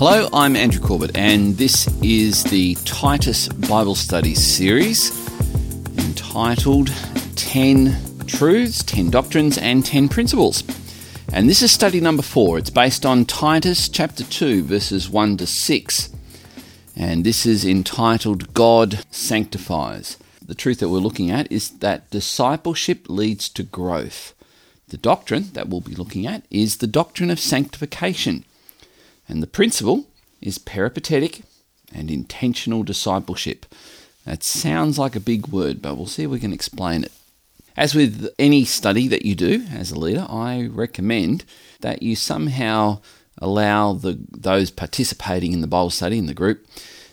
Hello, I'm Andrew Corbett, and this is the Titus Bible Study series entitled 10 Truths, 10 Doctrines, and 10 Principles. And this is study number 4. It's based on Titus chapter 2, verses 1 to 6. And this is entitled God Sanctifies. The truth that we're looking at is that discipleship leads to growth. The doctrine that we'll be looking at is the doctrine of sanctification. And the principle is peripatetic and intentional discipleship. That sounds like a big word, but we'll see if we can explain it. As with any study that you do as a leader, I recommend that you somehow allow those participating in the Bible study in the group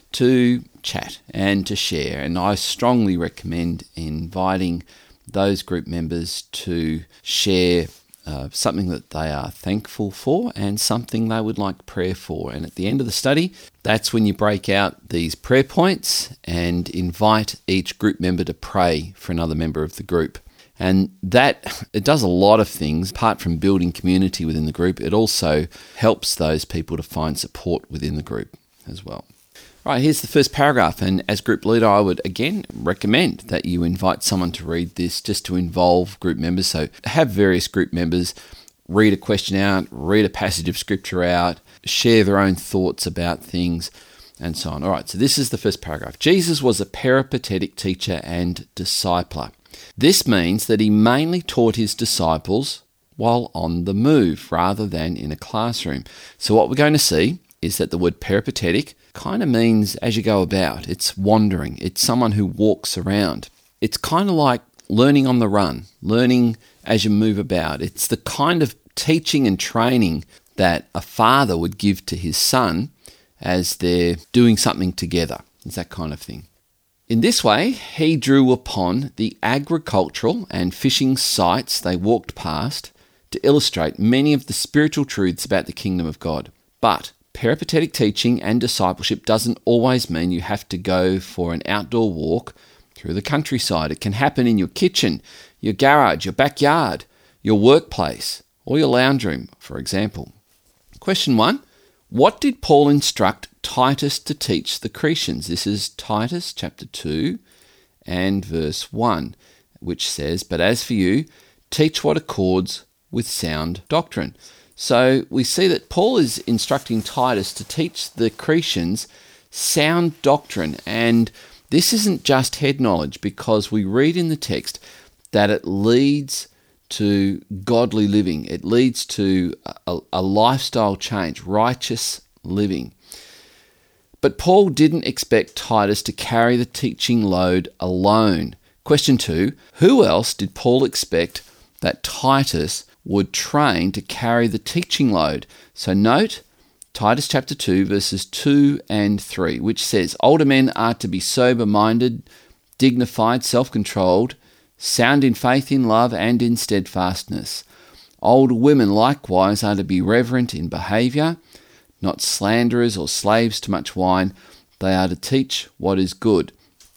to chat and to share. And I strongly recommend inviting those group members to share something that they are thankful for and something they would like prayer for. And at the end of the study, that's when you break out these prayer points and invite each group member to pray for another member of the group. And that, it does a lot of things. Apart from building community within the group, it also helps those people to find support within the group as well. Right, here's the first paragraph, and as group leader, I would again recommend that you invite someone to read this just to involve group members. So have various group members read a question out, read a passage of scripture out, share their own thoughts about things, and so on. All right, so this is the first paragraph. Jesus was a peripatetic teacher and discipler. This means that he mainly taught his disciples while on the move rather than in a classroom. So what we're going to see is that the word peripatetic kind of means as you go about. It's wandering. It's someone who walks around. It's kind of like learning on the run, learning as you move about. It's the kind of teaching and training that a father would give to his son as they're doing something together. It's that kind of thing. In this way, he drew upon the agricultural and fishing sites they walked past to illustrate many of the spiritual truths about the kingdom of God. But peripatetic teaching and discipleship doesn't always mean you have to go for an outdoor walk through the countryside. It can happen in your kitchen, your garage, your backyard, your workplace, or your lounge room, for example. Question 1. What did Paul instruct Titus to teach the Cretans? This is Titus chapter 2 and verse 1, which says, "But as for you, teach what accords with sound doctrine." So we see that Paul is instructing Titus to teach the Cretans sound doctrine. And this isn't just head knowledge, because we read in the text that it leads to godly living. It leads to a lifestyle change, righteous living. But Paul didn't expect Titus to carry the teaching load alone. Question 2, who else did Paul expect that Titus would train to carry the teaching load? So note Titus chapter 2 verses 2 and 3, which says, "Older men are to be sober-minded, dignified, self-controlled, sound in faith, in love, and in steadfastness. Older women likewise are to be reverent in behaviour, not slanderers or slaves to much wine. They are to teach what is good."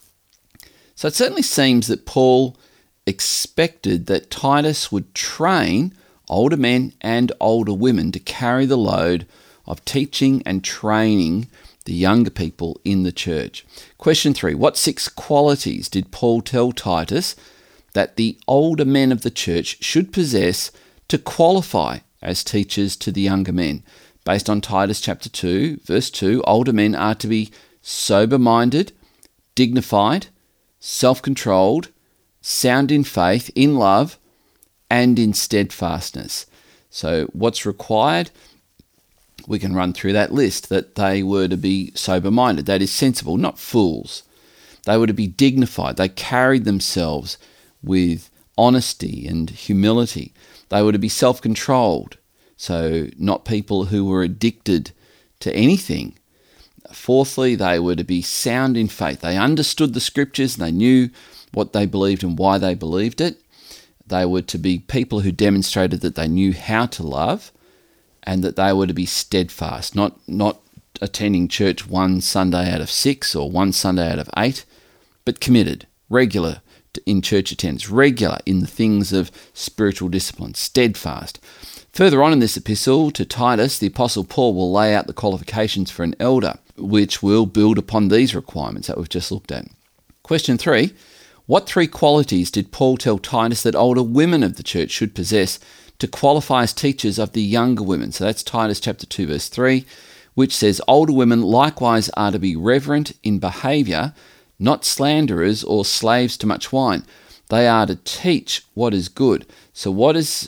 So it certainly seems that Paul expected that Titus would train older men and older women to carry the load of teaching and training the younger people in the church. Question 3, what 6 qualities did Paul tell Titus that the older men of the church should possess to qualify as teachers to the younger men? Based on Titus chapter 2, verse 2, older men are to be sober-minded, dignified, self-controlled, sound in faith, in love, and in steadfastness. So what's required? We can run through that list, that they were to be sober-minded, that is sensible, not fools. They were to be dignified. They carried themselves with honesty and humility. They were to be self-controlled, so not people who were addicted to anything. Fourthly, they were to be sound in faith. They understood the scriptures, and they knew what they believed and why they believed it. They were to be people who demonstrated that they knew how to love, and that they were to be steadfast, not attending church one Sunday out of 6 or one Sunday out of 8, but committed, regular in church attendance, regular in the things of spiritual discipline, steadfast. Further on in this epistle to Titus, the Apostle Paul will lay out the qualifications for an elder, which will build upon these requirements that we've just looked at. Question 3. What 3 qualities did Paul tell Titus that older women of the church should possess to qualify as teachers of the younger women? So that's Titus chapter 2, verse 3, which says, older women likewise are to be reverent in behaviour, not slanderers or slaves to much wine. They are to teach what is good. So what is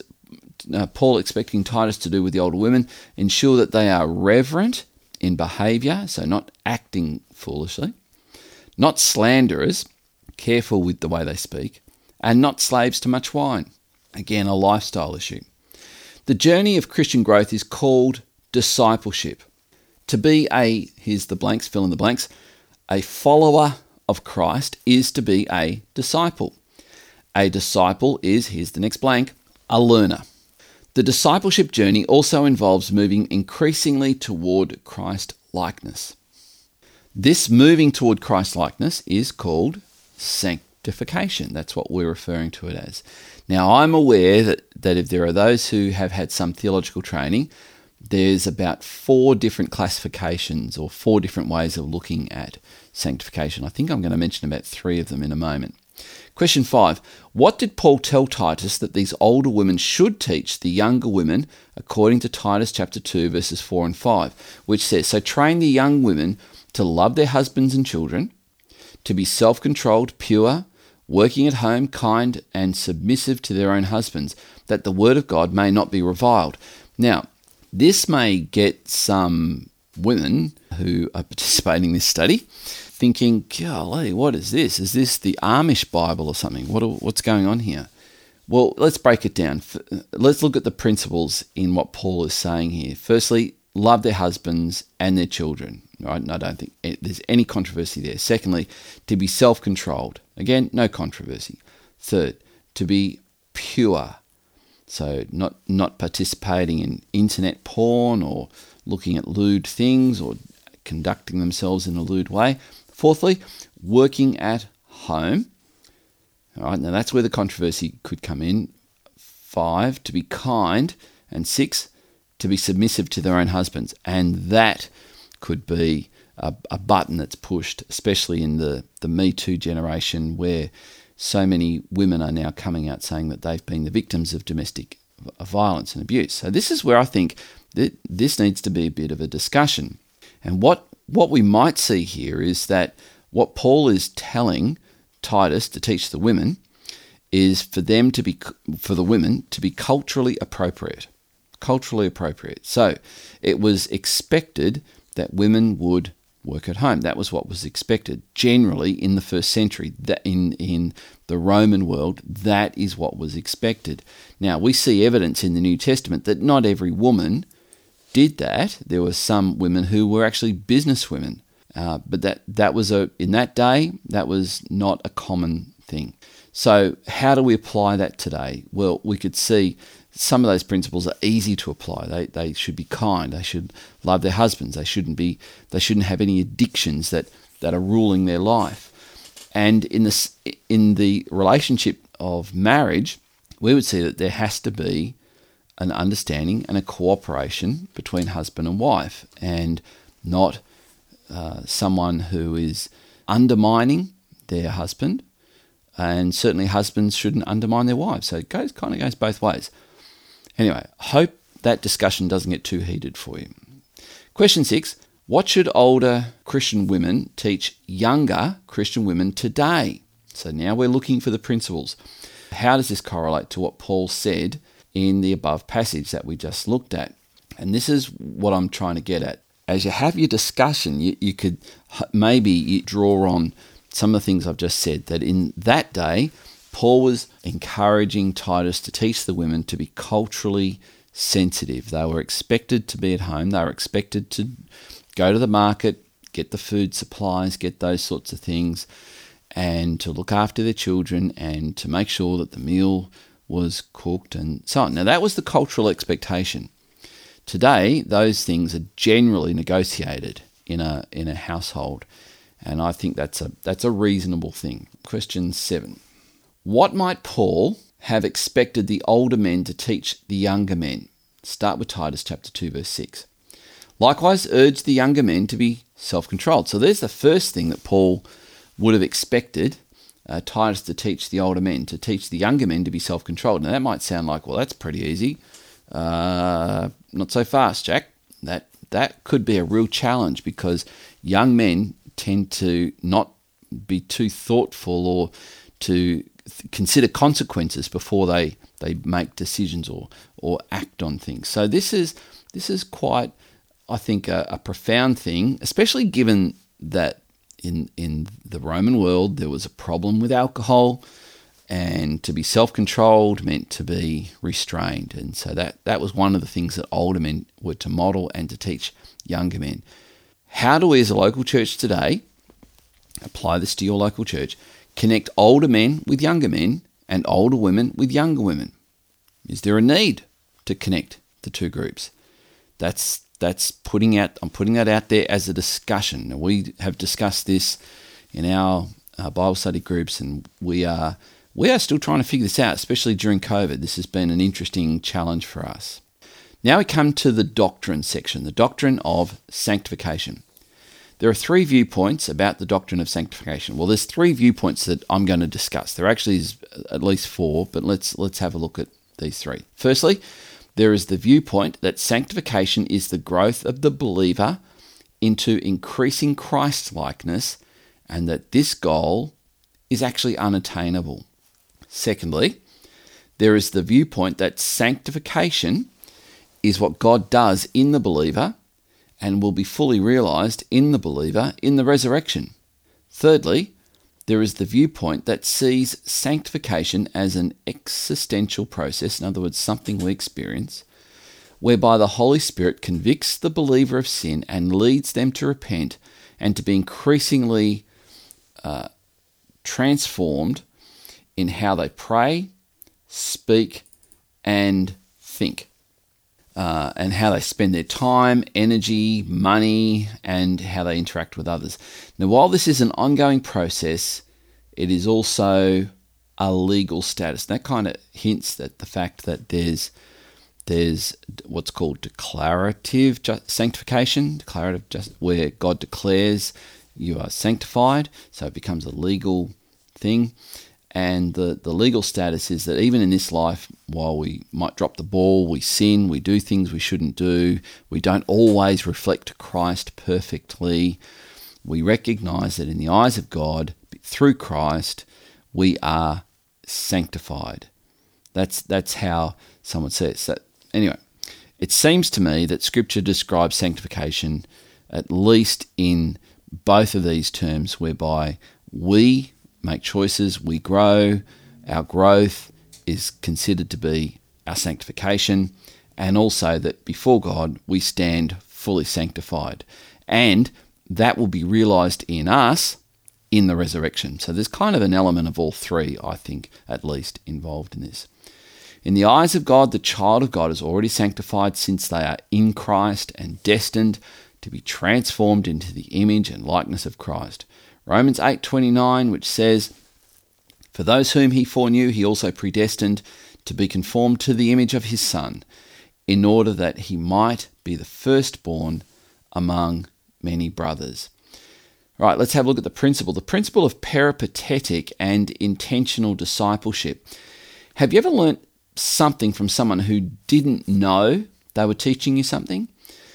Paul expecting Titus to do with the older women? Ensure that they are reverent in behaviour, so not acting foolishly, not slanderers, careful with the way they speak, and not slaves to much wine. Again, a lifestyle issue. The journey of Christian growth is called discipleship. To be here's the blanks, fill in the blanks, a follower of Christ is to be a disciple. A disciple is, here's the next blank, a learner. The discipleship journey also involves moving increasingly toward Christ-likeness. This moving toward Christ-likeness is called sanctification. That's what we're referring to it as. Now, I'm aware that if there are those who have had some theological training, there's about 4 different classifications or 4 different ways of looking at sanctification. I think I'm going to mention about 3 of them in a moment. Question 5. What did Paul tell Titus that these older women should teach the younger women according to Titus chapter 2 verses 4 and 5, which says, so train the young women to love their husbands and children, to be self-controlled, pure, working at home, kind, and submissive to their own husbands, that the word of God may not be reviled. Now, this may get some women who are participating in this study thinking, golly, what is this? Is this the Amish Bible or something? What's going on here? Well, let's break it down. Let's look at the principles in what Paul is saying here. Firstly, love their husbands and their children. Right? And I don't think there's any controversy there. Secondly, to be self-controlled. Again, no controversy. Third, to be pure. So not participating in internet porn or looking at lewd things or conducting themselves in a lewd way. Fourthly, working at home. All right, now that's where the controversy could come in. 5, to be kind. And 6, to be submissive to their own husbands. And that could be a button that's pushed, especially in the Me Too generation, where so many women are now coming out saying that they've been the victims of domestic violence and abuse. So this is where I think that this needs to be a bit of a discussion. And what we might see here is that what Paul is telling Titus to teach the women is for the women to be culturally appropriate. Culturally appropriate. So it was expected that women would work at home. That was what was expected. Generally, in the first century, that in the Roman world, that is what was expected. Now, we see evidence in the New Testament that not every woman did that. There were some women who were actually businesswomen, but that was in that day, that was not a common thing. So how do we apply that today? Well, we could see some of those principles are easy to apply. They should be kind. They should love their husbands. They shouldn't have any addictions that are ruling their life. And in the relationship of marriage, we would see that there has to be an understanding and a cooperation between husband and wife, and not someone who is undermining their husband, and certainly husbands shouldn't undermine their wives. So it kind of goes both ways. Anyway, hope that discussion doesn't get too heated for you. Question 6, what should older Christian women teach younger Christian women today? So now we're looking for the principles. How does this correlate to what Paul said in the above passage that we just looked at? And this is what I'm trying to get at. As you have your discussion, you could maybe draw on some of the things I've just said, that in that day, Paul was encouraging Titus to teach the women to be culturally sensitive. They were expected to be at home. They were expected to go to the market, get the food supplies, get those sorts of things, and to look after their children and to make sure that the meal was cooked and so on. Now, that was the cultural expectation. Today, those things are generally negotiated in a household, and I think that's a reasonable thing. Question 7. What might Paul have expected the older men to teach the younger men? Start with Titus chapter 2, verse 6. Likewise, urge the younger men to be self-controlled. So there's the first thing that Paul would have expected Titus to teach the older men, to teach the younger men to be self-controlled. Now that might sound like, well, that's pretty easy. Not so fast, Jack. That could be a real challenge because young men tend to not be too thoughtful or to consider consequences before they make decisions or act on things. So this is quite, I think, a profound thing, especially given that in the Roman world there was a problem with alcohol, and to be self-controlled meant to be restrained. And so that was one of the things that older men were to model and to teach younger men. How do we as a local church today, apply this to your local church, connect older men with younger men and older women with younger women? Is there a need to connect the two groups? I'm putting that out there as a discussion. Now, we have discussed this in our Bible study groups, and we are still trying to figure this out, especially during COVID. This has been an interesting challenge for us. Now we come to the doctrine section, the doctrine of sanctification. There are 3 viewpoints about the doctrine of sanctification. Well, there's 3 viewpoints that I'm going to discuss. There actually is at least 4, but let's have a look at these 3. Firstly, there is the viewpoint that sanctification is the growth of the believer into increasing Christ-likeness, and that this goal is actually unattainable. Secondly, there is the viewpoint that sanctification is what God does in the believer and will be fully realized in the believer in the resurrection. Thirdly, there is the viewpoint that sees sanctification as an existential process, in other words, something we experience, whereby the Holy Spirit convicts the believer of sin and leads them to repent and to be increasingly transformed in how they pray, speak, and think. And how they spend their time, energy, money, and how they interact with others. Now, while this is an ongoing process, it is also a legal status. That kind of hints at the fact that there's what's called declarative sanctification, where God declares you are sanctified, so it becomes a legal thing. And the legal status is that even in this life, while we might drop the ball, we sin, we do things we shouldn't do, we don't always reflect Christ perfectly, we recognize that in the eyes of God, through Christ, we are sanctified. That's how someone says that. Anyway, it seems to me that Scripture describes sanctification, at least in both of these terms, whereby we make choices, we grow, our growth is considered to be our sanctification, and also that before God we stand fully sanctified. And that will be realized in us in the resurrection. So there's kind of an element of all 3, I think, at least, involved in this. In the eyes of God, the child of God is already sanctified since they are in Christ and destined to be transformed into the image and likeness of Christ. Romans 8:29, which says, "For those whom he foreknew, he also predestined to be conformed to the image of his Son, in order that he might be the firstborn among many brothers." All right, let's have a look at the principle of peripatetic and intentional discipleship. Have you ever learnt something from someone who didn't know they were teaching you something?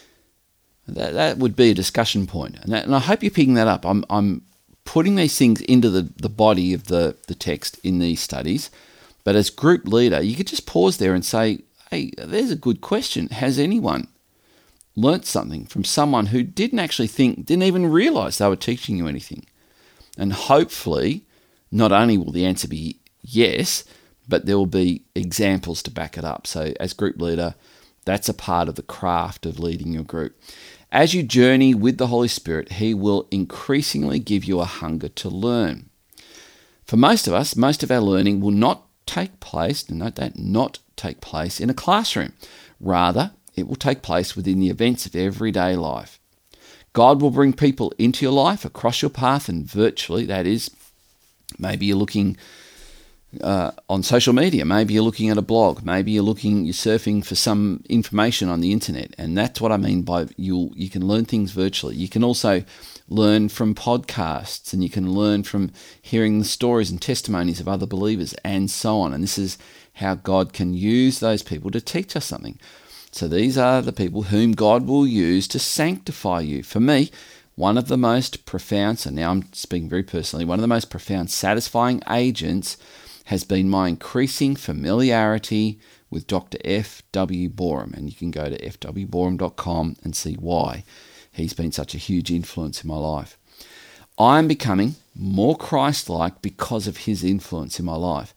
That would be a discussion point. And I hope you're picking that up. I'm putting these things into the body of the text in these studies. But as group leader, you could just pause there and say, hey, there's a good question. Has anyone learnt something from someone who didn't even realize they were teaching you anything? And hopefully, not only will the answer be yes, but there will be examples to back it up. So as group leader, that's a part of the craft of leading your group. As you journey with the Holy Spirit, he will increasingly give you a hunger to learn. For most of us, most of our learning will not take place, note that, not take place in a classroom. Rather, it will take place within the events of everyday life. God will bring people into your life, across your path, and virtually, that is, maybe you're looking on social media. Maybe you're looking at a blog. Maybe you're surfing for some information on the internet. And that's what I mean by you can learn things virtually. You can also learn from podcasts, and you can learn from hearing the stories and testimonies of other believers and so on. And this is how God can use those people to teach us something. So these are the people whom God will use to sanctify you. For me, one of the most profound, so now I'm speaking very personally, one of the most profound satisfying agents has been my increasing familiarity with Dr. F.W. Boreham. And you can go to fwboreham.com and see why he's been such a huge influence in my life. I'm becoming more Christ-like because of his influence in my life.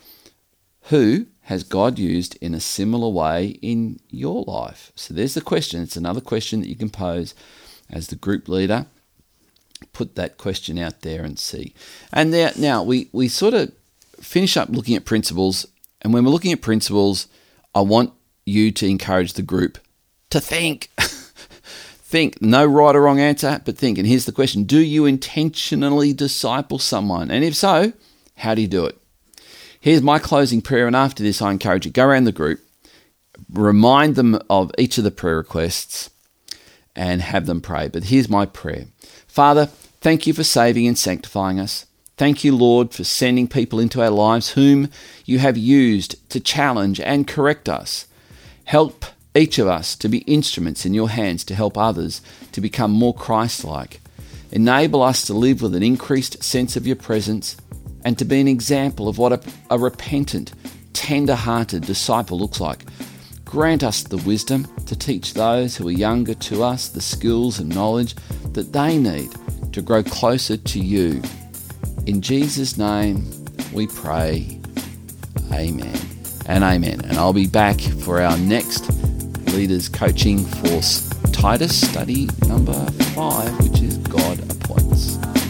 Who has God used in a similar way in your life? So there's the question. It's another question that you can pose as the group leader. Put that question out there and see. And now we sort of finish up looking at principles. And when we're looking at principles, I want you to encourage the group to think. Think. No right or wrong answer, but think. And here's the question. Do you intentionally disciple someone? And if so, how do you do it? Here's my closing prayer, and after this, I encourage you, go around the group, remind them of each of the prayer requests, and have them pray. But here's my prayer. Father, thank you for saving and sanctifying us. Thank you, Lord, for sending people into our lives whom you have used to challenge and correct us. Help each of us to be instruments in your hands to help others to become more Christ-like. Enable us to live with an increased sense of your presence and to be an example of what a repentant, tender-hearted disciple looks like. Grant us the wisdom to teach those who are younger to us the skills and knowledge that they need to grow closer to you. In Jesus' name we pray. Amen and amen. And I'll be back for our next Leaders Coaching for Titus study number 5, which is God Appoints.